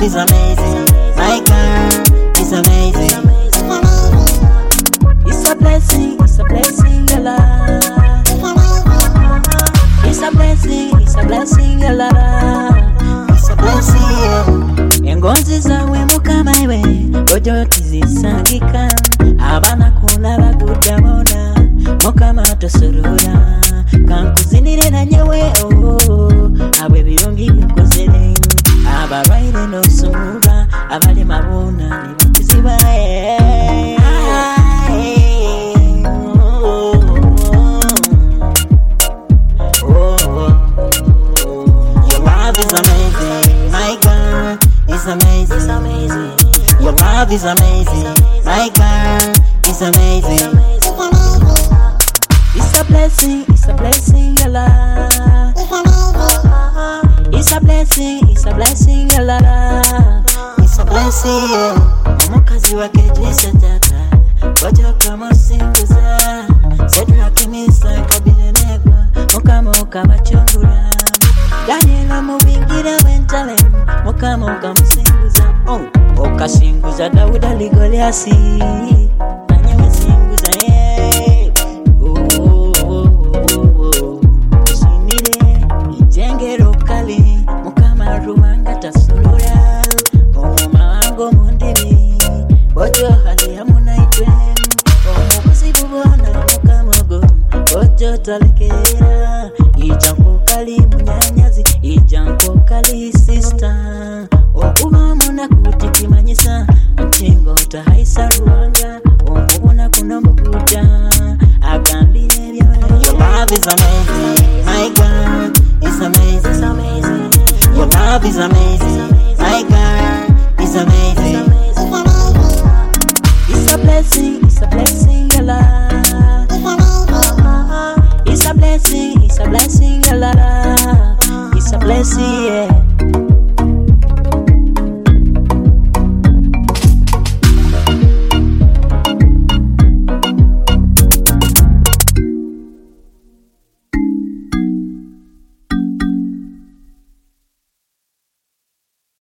is amazing. My girl is amazing. It's a blessing, your love. It's a blessing, your love. It's a blessing, yeah. Engonzi zawe mukama iwe, ojo tizisangika. Abana kuna bagudabona, mukama tosurura. Kankuzinire na nyewe, oh, awe birungi bikozere. Abarwaire no sumura, abali mabona ni kuziba. Your love is amazing, my girl, it's amazing. It's a blessing, your love. It's a blessing, your love. It's a blessing, yeah. Mukazi wake jisa tata, wajo kama singuza. Sedra kimisa kabilenegwa, mukama ukabachungura. Daniela mubingira mentale, mukama ukamusinguza. Okasinguza Dauda ligoliasi, nanyewe singuza ye. Sinire ijengero kali, mukama ruwanga tasurura. Omuma wango mundimi, bojo hali ya munaitwe. Omukusi bubona mukama go, bojo talekera. Ijanko kali munyanyazi, ijanko kali sister. Okubamona kuti manyisa, mchingo utahaisa ruanga. Omubona kuno mukuja, agambire byona. Your love is amazing, my girl, it's amazing. Your love is amazing, my girl, it's amazing. It's a blessing, your love. It's a blessing, your love. It's a blessing, yeah.